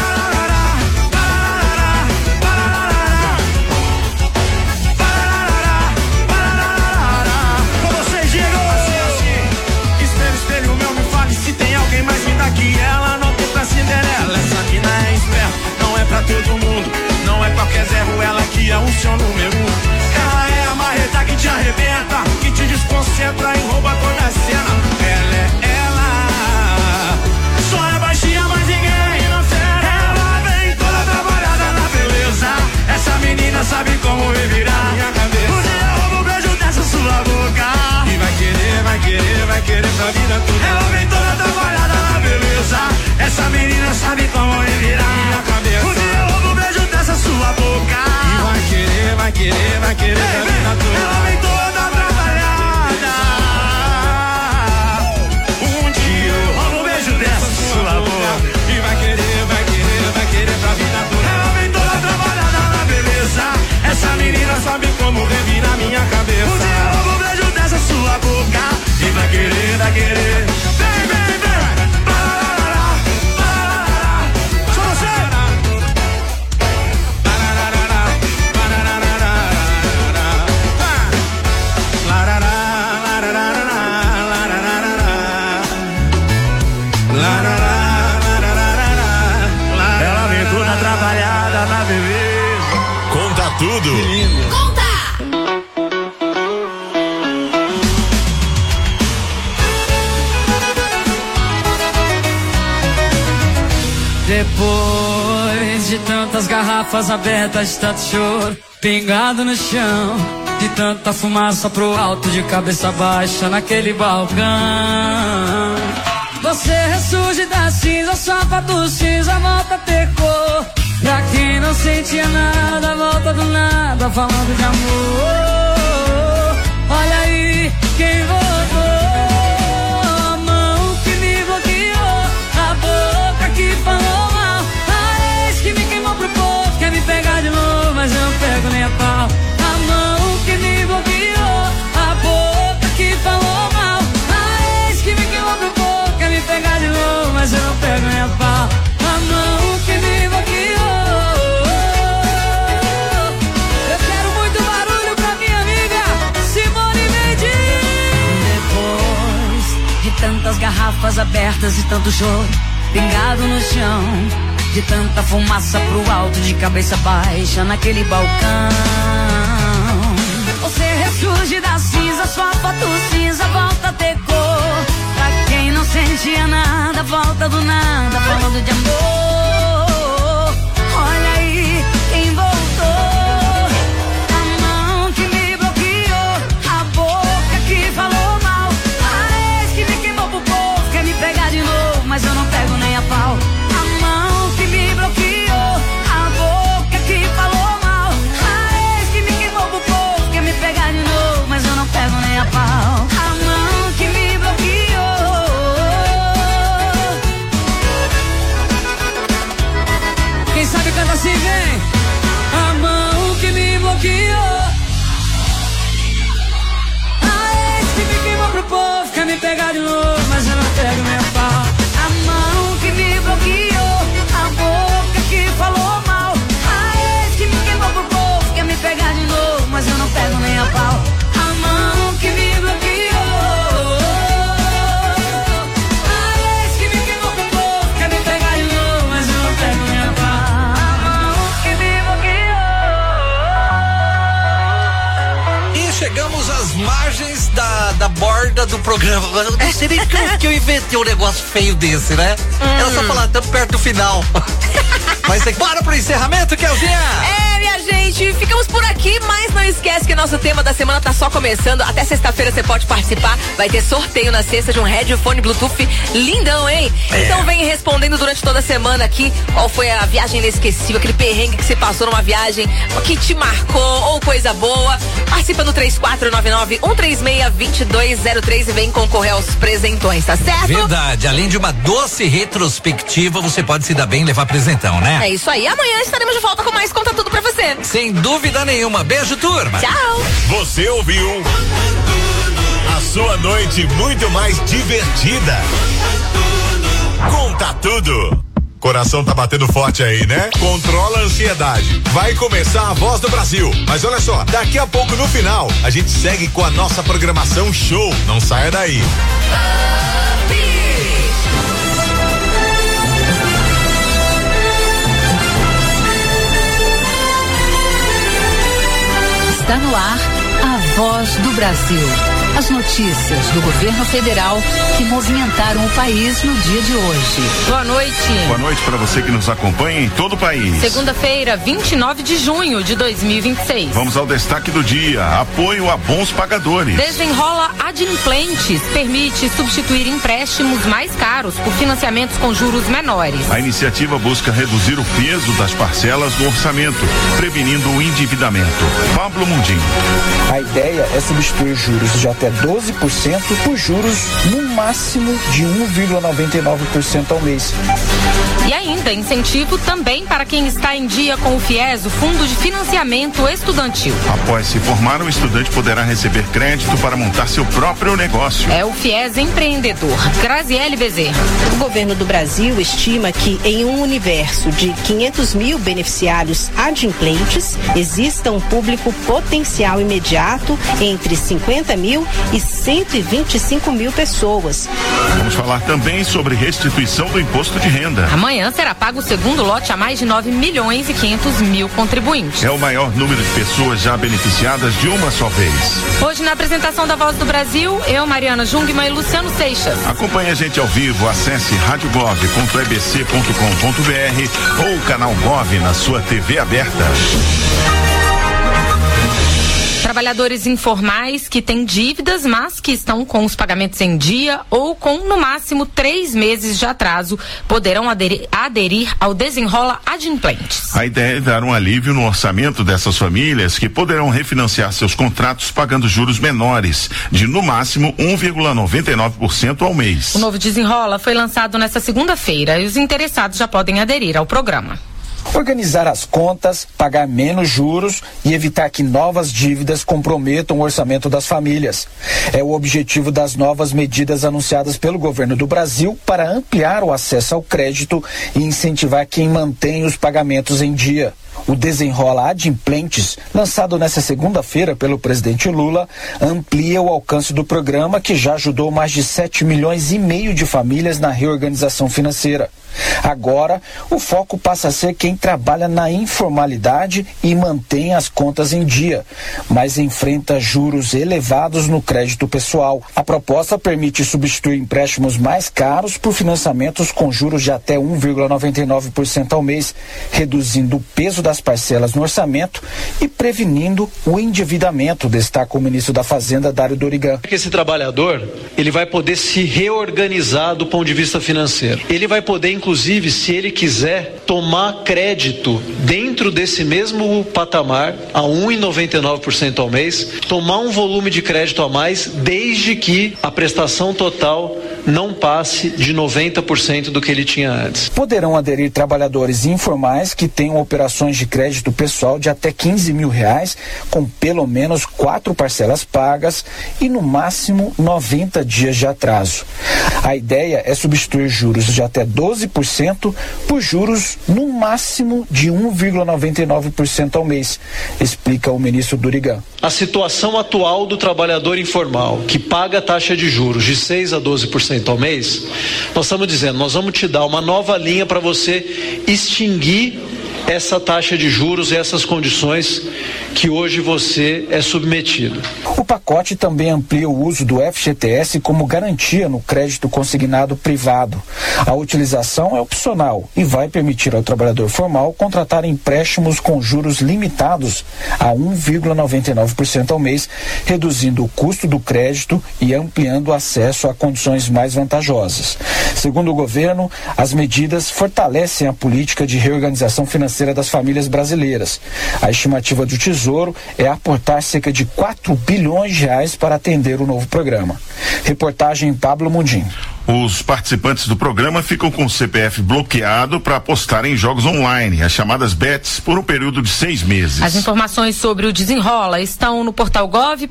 Que ela não tem pra Cinderela. Essa mina é esperta, não é pra todo mundo. Não é qualquer Zé Ruela que é o seu número 1. Ela é a marreta que te arrebenta, que te desconcentra e rouba toda a cena. Ela é ela, só é baixinha, mas ninguém inocente. Ela vem toda trabalhada na beleza. Essa menina sabe como revirar minha cabeça. Um dia eu roubo um beijo dessa sua boca. E vai querer pra vida toda. Ela vem toda trabalhada na beleza. Essa menina sabe como revirar minha cabeça. Um dia eu roubo um beijo dessa sua boca. E vai querer pra vida toda. Ela vem toda trabalhada. Um dia eu roubo um beijo dessa sua boca. E vai querer pra vida toda. Ela vem toda trabalhada na beleza. Essa menina sabe como revirar minha cabeça. Um dia eu roubo um beijo dessa sua boca. E vai querer. Vem. Só você. Ela vem toda trabalhada na beleza. Conta tudo. Depois de tantas garrafas abertas, de tanto choro pingado no chão, de tanta fumaça pro alto, de cabeça baixa naquele balcão, você ressurge da cinza, sapato cinza, volta a ter cor. Pra quem não sentia nada, volta do nada, falando de amor. Olha aí quem voltou. A mão que me bloqueou, a boca que falou mal, a ex que me queimou pro povo, quer me pegar de novo, mas eu não pego nem a pau. A mão que me bloqueou, a boca que falou mal, a ex que me queimou pro povo, quer me pegar de novo, mas eu não pego nem a pau. A mão que me bloqueou. Eu quero muito barulho pra minha amiga Simone Mendes. Depois de tantas garrafas abertas e tanto choro pingado no chão, de tanta fumaça pro alto, de cabeça baixa naquele balcão, você ressurge da cinza, sua foto cinza volta a ter cor. Pra quem não sentia nada, volta do nada, falando de amor. Olha aí quem voltou. A mão que me bloqueou, a boca que falou mal, a ex que me queimou pro povo, quer me pegar de novo, mas eu não pego nem a pau. A mão que me bloqueou, a boca que falou mal, a ex que me queimou pro povo, quer me pegar de novo, mas eu não pego nem a pau. A mão que me bloqueou. Quem sabe canta assim. margens da borda do programa. Eu não sei nem que eu inventei um negócio feio desse, né? Era só falar, tamo perto do final. Mas bora pro encerramento, Kelzinha! Minha gente, ficamos por aqui, mas não esquece que nosso tema da semana tá só começando. Até sexta-feira você pode participar. Vai ter sorteio na sexta de um headphone Bluetooth lindão, hein? Então vem respondendo durante toda a semana aqui qual foi a viagem inesquecível, aquele perrengue que você passou numa viagem que te marcou ou coisa boa. Participa no 3499-136-2203 e vem concorrer aos presentões, tá certo? Verdade, além de uma doce retrospectiva, você pode se dar bem e levar presentão, né? É isso aí, amanhã estaremos de volta com mais Conta Tudo pra você. Sem dúvida nenhuma. Beijo, turma. Tchau. Você ouviu a sua noite muito mais divertida. Conta Tudo. Coração tá batendo forte aí, né? Controla a ansiedade. Vai começar a Voz do Brasil. Mas olha só, daqui a pouco no final, a gente segue com a nossa programação show. Não saia daí. Está no ar a Voz do Brasil. As notícias do governo federal que movimentaram o país no dia de hoje. Boa noite. Boa noite para você que nos acompanha em todo o país. Segunda-feira, 29 de junho de 2026. Vamos ao destaque do dia. Apoio a bons pagadores. Desenrola Adimplentes. Permite substituir empréstimos mais caros por financiamentos com juros menores. A iniciativa busca reduzir o peso das parcelas do orçamento, prevenindo o endividamento. Pablo Mundim. A ideia é substituir juros de até 12% por juros no máximo de 1,99% ao mês. E ainda, incentivo também para quem está em dia com o FIES, o Fundo de Financiamento Estudantil. Após se formar, o estudante poderá receber crédito para montar seu próprio negócio. É o FIES Empreendedor. Graziele Bezerra. O governo do Brasil estima que em um universo de 500 mil beneficiários adimplentes, exista um público potencial imediato entre 50 mil e 125 mil pessoas. Vamos falar também sobre restituição do imposto de renda. Amanhã será pago o segundo lote a mais de 9 milhões e 500 mil contribuintes. É o maior número de pessoas já beneficiadas de uma só vez. Hoje, na apresentação da Voz do Brasil, eu, Mariana Jungmann e Luciano Seixas. Acompanhe a gente ao vivo, acesse radiogov.ebc.com.br ou o canal Gov na sua TV aberta. Trabalhadores informais que têm dívidas, mas que estão com os pagamentos em dia ou com, no máximo, 3 meses de atraso, poderão aderir ao Desenrola Adimplentes. A ideia é dar um alívio no orçamento dessas famílias que poderão refinanciar seus contratos pagando juros menores, de, no máximo, 1,99% ao mês. O novo Desenrola foi lançado nesta segunda-feira e os interessados já podem aderir ao programa. Organizar as contas, pagar menos juros e evitar que novas dívidas comprometam o orçamento das famílias. É o objetivo das novas medidas anunciadas pelo governo do Brasil para ampliar o acesso ao crédito e incentivar quem mantém os pagamentos em dia. O Desenrola Adimplentes, lançado nesta segunda-feira pelo presidente Lula, amplia o alcance do programa, que já ajudou mais de 7,5 milhões de famílias na reorganização financeira. Agora, o foco passa a ser quem trabalha na informalidade e mantém as contas em dia, mas enfrenta juros elevados no crédito pessoal. A proposta permite substituir empréstimos mais caros por financiamentos com juros de até 1,99% ao mês, reduzindo o peso das parcelas no orçamento e prevenindo o endividamento, destaca o ministro da Fazenda, Dário Dorigan. Esse trabalhador, ele vai poder se reorganizar do ponto de vista financeiro. Ele vai poder, inclusive, se ele quiser, tomar crédito dentro desse mesmo patamar, a 1,99% ao mês, tomar um volume de crédito a mais, desde que a prestação total não passe de 90% do que ele tinha antes. Poderão aderir trabalhadores informais que tenham operações de crédito pessoal de até R$15 mil, com pelo menos 4 parcelas pagas e no máximo 90 dias de atraso. A ideia é substituir juros de até 12% por juros no máximo de 1,99% ao mês, explica o ministro Dorigan. A situação atual do trabalhador informal, que paga a taxa de juros de 6 a 12% ao mês, nós estamos dizendo, nós vamos te dar uma nova linha para você extinguir essa taxa de juros e essas condições que hoje você é submetido. O pacote também amplia o uso do FGTS como garantia no crédito consignado privado. A utilização é opcional e vai permitir ao trabalhador formal contratar empréstimos com juros limitados a 1,99% ao mês, reduzindo o custo do crédito e ampliando o acesso a condições mais vantajosas. Segundo o governo, as medidas fortalecem a política de reorganização financeira das famílias brasileiras. A estimativa do Tesouro é aportar cerca de 4 bilhões de reais para atender o novo programa. Reportagem Pablo Mundim. Os participantes do programa ficam com o CPF bloqueado para apostar em jogos online, as chamadas bets, por um período de 6 meses. As informações sobre o Desenrola estão no portal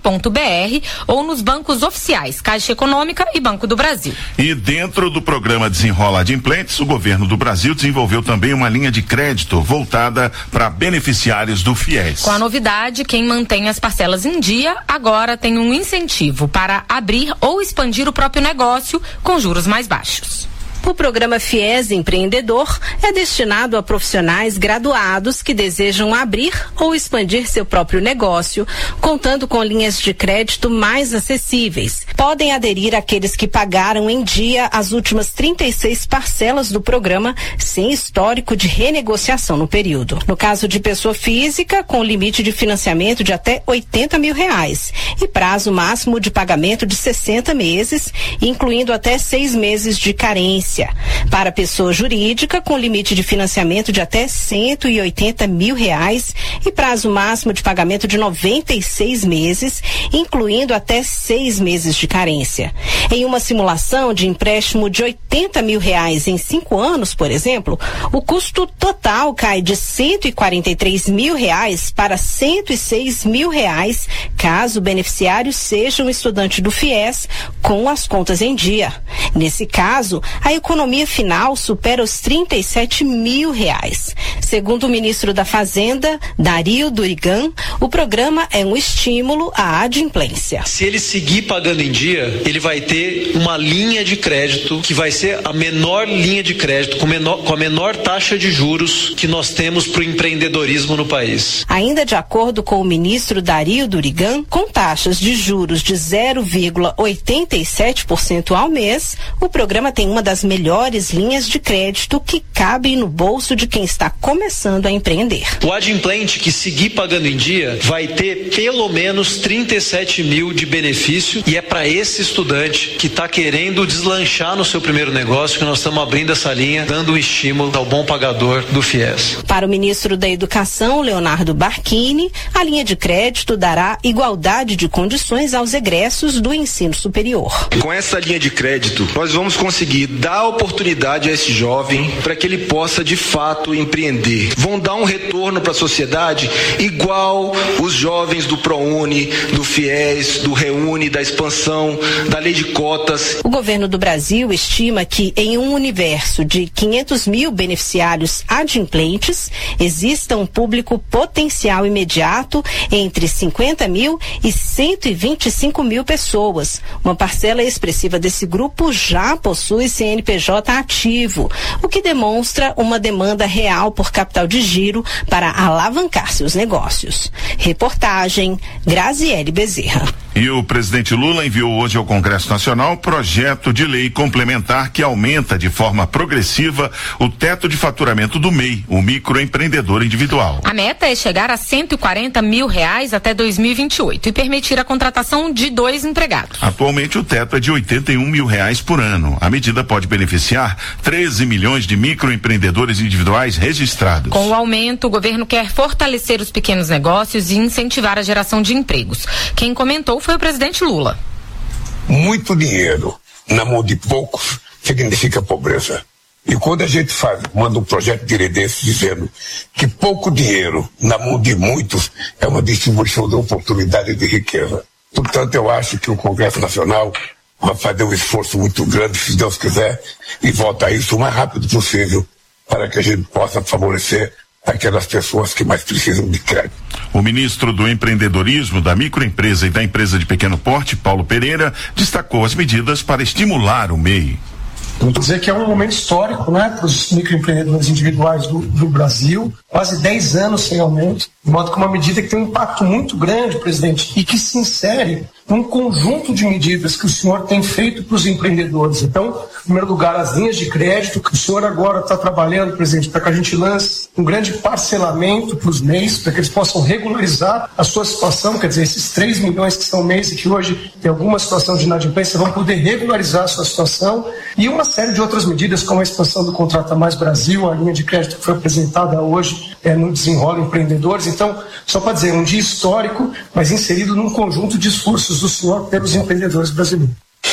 gov.br ou nos bancos oficiais, Caixa Econômica e Banco do Brasil. E dentro do programa Desenrola Adimplentes, o governo do Brasil desenvolveu também uma linha de crédito voltada para beneficiários do FIES. Com a novidade, quem mantém as parcelas em dia agora tem um incentivo para abrir ou expandir o próprio negócio com juros mais baixos. O programa FIES Empreendedor é destinado a profissionais graduados que desejam abrir ou expandir seu próprio negócio, contando com linhas de crédito mais acessíveis. Podem aderir aqueles que pagaram em dia as últimas 36 parcelas do programa, sem histórico de renegociação no período. No caso de pessoa física, com limite de financiamento de até R$80 mil e prazo máximo de pagamento de 60 meses, incluindo até 6 meses de carência. Para pessoa jurídica, com limite de financiamento de até R$180 mil e prazo máximo de pagamento de 96 meses, incluindo até 6 meses de carência. Em uma simulação de empréstimo de R$80 mil em 5 anos, por exemplo, o custo total cai de R$143 mil para R$106 mil, caso o beneficiário seja um estudante do FIES com as contas em dia. Nesse caso, a economia final supera os R$37 mil. Segundo o ministro da Fazenda, Dario Durigan, o programa é um estímulo à adimplência. Se ele seguir pagando em dia, ele vai ter uma linha de crédito que vai ser a menor linha de crédito, com a menor taxa de juros que nós temos para o empreendedorismo no país. Ainda de acordo com o ministro Dario Durigan, com taxas de juros de 0,87% ao mês, o programa tem uma das melhores linhas de crédito que cabem no bolso de quem está começando a empreender. O adimplente que seguir pagando em dia vai ter pelo menos 37 mil de benefício, e é para esse estudante que está querendo deslanchar no seu primeiro negócio que nós estamos abrindo essa linha, dando um estímulo ao bom pagador do FIES. Para o ministro da Educação, Leonardo Barquini, a linha de crédito dará igualdade de condições aos egressos do ensino superior. Com essa linha de crédito, nós vamos conseguir dar oportunidade a esse jovem para que ele possa de fato empreender. Vão dar um retorno para a sociedade igual os jovens do ProUni, do FIES, do Reúne, da expansão, da lei de cotas. O governo do Brasil estima que em um universo de 500 mil beneficiários adimplentes, exista um público potencial imediato entre 50 mil e 125 mil pessoas. Uma parcela expressiva desse grupo já possui CNPJ ativo, o que demonstra uma demanda real por capital de giro para alavancar seus negócios. Reportagem Graziele Bezerra. E o presidente Lula enviou hoje ao Congresso Nacional projeto de lei complementar que aumenta de forma progressiva o teto de faturamento do MEI, o microempreendedor individual. A meta é chegar a R$140 mil até 2028 e permitir a contratação de 2 empregados. Atualmente o teto é de R$81 mil por ano. A medida pode beneficiar 13 milhões de microempreendedores individuais registrados. Com o aumento, o governo quer fortalecer os pequenos negócios e incentivar a geração de empregos. Quem comentou foi o presidente Lula. Muito dinheiro na mão de poucos significa pobreza. E quando a gente manda um projeto de lei desse dizendo que pouco dinheiro na mão de muitos é uma distribuição de oportunidade de riqueza. Portanto, eu acho que o Congresso Nacional vai fazer um esforço muito grande, se Deus quiser, e volta isso o mais rápido possível para que a gente possa favorecer aquelas pessoas que mais precisam de crédito. O ministro do Empreendedorismo, da Microempresa e da Empresa de Pequeno Porte, Paulo Pereira, destacou as medidas para estimular o MEI. Vou dizer que é um momento histórico, né, para os microempreendedores individuais do Brasil, quase 10 anos sem aumento, de modo que uma medida que tem um impacto muito grande, presidente, e que se insere num conjunto de medidas que o senhor tem feito para os empreendedores. Então, em primeiro lugar, as linhas de crédito, que o senhor agora está trabalhando, presidente, para que a gente lance um grande parcelamento para os MEIs, para que eles possam regularizar a sua situação, quer dizer, esses 3 milhões que são MEIs e que hoje tem alguma situação de inadimplência vão poder regularizar a sua situação, e uma série de outras medidas, como a expansão do Contrata Mais Brasil, a linha de crédito que foi apresentada hoje no Desenrola Empreendedores. Então, só para dizer, um dia histórico, mas inserido num conjunto de esforços do senhor pelos empreendedores brasileiros.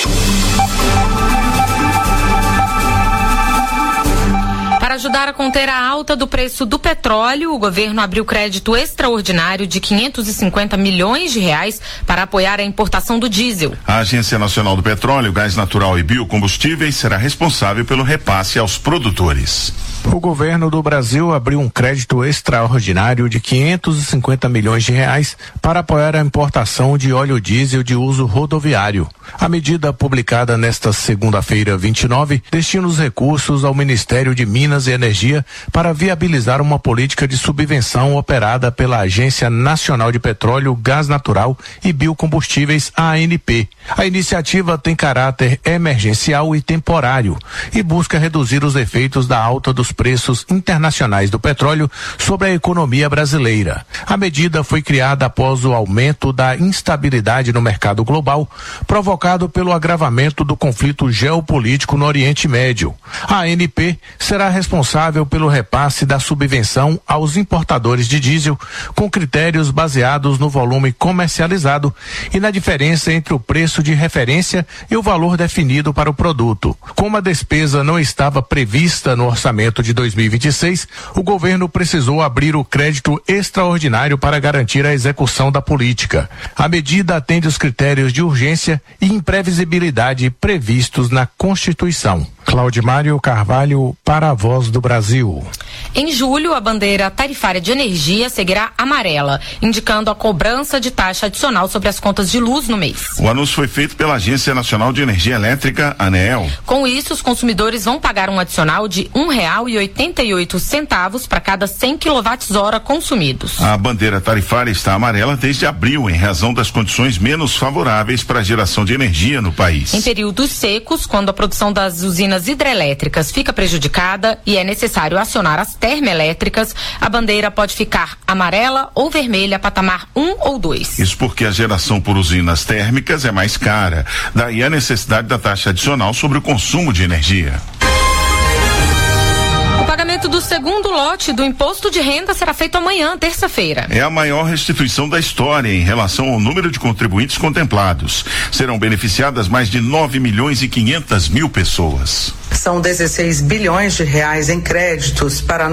Para ajudar a conter a alta do preço do petróleo, o governo abriu crédito extraordinário de 550 milhões de reais para apoiar a importação do diesel. A Agência Nacional do Petróleo, Gás Natural e Biocombustíveis será responsável pelo repasse aos produtores. O governo do Brasil abriu um crédito extraordinário de 550 milhões de reais para apoiar a importação de óleo diesel de uso rodoviário. A medida publicada nesta segunda-feira, 29, destina os recursos ao Ministério de Minas e Energia para viabilizar uma política de subvenção operada pela Agência Nacional de Petróleo, Gás Natural e Biocombustíveis, ANP. A iniciativa tem caráter emergencial e temporário e busca reduzir os efeitos da alta dos preços internacionais do petróleo sobre a economia brasileira. A medida foi criada após o aumento da instabilidade no mercado global, provocado pelo agravamento do conflito geopolítico no Oriente Médio. A ANP será responsável pelo repasse da subvenção aos importadores de diesel, com critérios baseados no volume comercializado e na diferença entre o preço de referência e o valor definido para o produto. Como a despesa não estava prevista no orçamento de 2026, o governo precisou abrir o crédito extraordinário para garantir a execução da política. A medida atende os critérios de urgência e imprevisibilidade previstos na Constituição. Claudimário Carvalho, para a Voz do Brasil. Em julho, a bandeira tarifária de energia seguirá amarela, indicando a cobrança de taxa adicional sobre as contas de luz no mês. O anúncio foi feito pela Agência Nacional de Energia Elétrica, ANEEL. Com isso, os consumidores vão pagar um adicional de R$1,88 para cada 100 kWh consumidos. A bandeira tarifária está amarela desde abril, em razão das condições menos favoráveis para a geração de energia no país. Em períodos secos, quando a produção das usinas hidrelétricas fica prejudicada e é necessário acionar as termoelétricas, a bandeira pode ficar amarela ou vermelha, patamar 1 ou 2. Isso porque a geração por usinas térmicas é mais cara. Daí a necessidade da taxa adicional sobre o consumo de energia. O pagamento do segundo lote do imposto de renda será feito amanhã, terça-feira. É a maior restituição da história em relação ao número de contribuintes contemplados. Serão beneficiadas mais de 9.500.000 pessoas. São 16 bilhões de reais em créditos para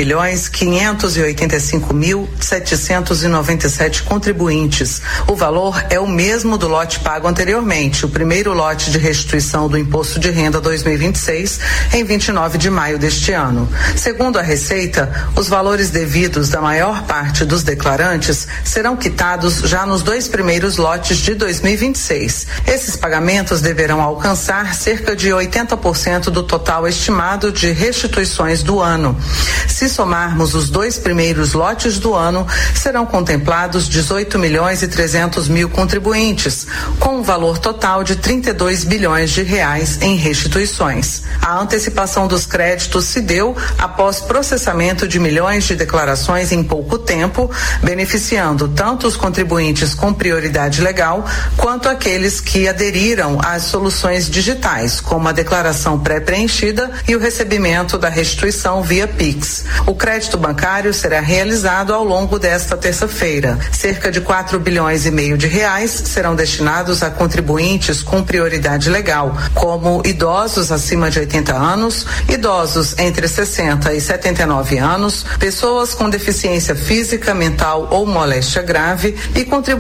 9.585.797 contribuintes. O valor é o mesmo do lote pago anteriormente, o primeiro lote de restituição do Imposto de Renda 2026, em 29 de maio deste ano. Segundo a Receita, os valores devidos da maior parte dos declarantes serão quitados já nos 2 primeiros lotes de 2026. Esses pagamentos deverão alcançar cerca de 80% do total estimado de restituições do ano. Se somarmos os 2 primeiros lotes do ano, serão contemplados 18.300.000 contribuintes, com um valor total de 32 bilhões de reais em restituições. A antecipação dos créditos se deu após processamento de milhões de declarações em pouco tempo, beneficiando tanto os contribuintes com prioridade legal, quanto aqueles que aderiram às soluções digitais, como a declaração pré-preenchida e o recebimento da restituição via Pix. O crédito bancário será realizado ao longo desta terça-feira. Cerca de 4 bilhões e meio de reais serão destinados a contribuintes com prioridade legal, como idosos acima de 80 anos, idosos entre 60 e 79 anos, pessoas com deficiência física, mental ou moléstia grave e contribuintes